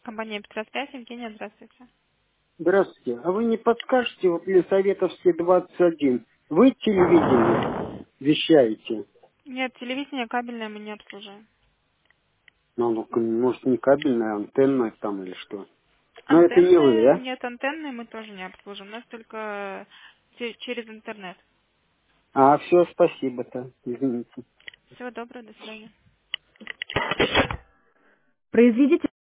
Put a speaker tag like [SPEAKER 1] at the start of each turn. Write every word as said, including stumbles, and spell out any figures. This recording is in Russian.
[SPEAKER 1] Компания Петросвязь, Евгения, здравствуйте.
[SPEAKER 2] Здравствуйте. А вы не подскажете, вот Елисаветовский двадцать один, вы телевидение вещаете?
[SPEAKER 1] Нет, телевидение кабельное мы не обслуживаем.
[SPEAKER 2] Ну, ну, может, не кабельная, антенна там или что? Но это не вы,
[SPEAKER 1] Антенны,
[SPEAKER 2] да?
[SPEAKER 1] нет, антенны мы тоже не обслуживаем. У нас только те- через интернет.
[SPEAKER 2] А, все, спасибо-то, извините.
[SPEAKER 1] Всего доброго, до свидания.
[SPEAKER 3] Произведите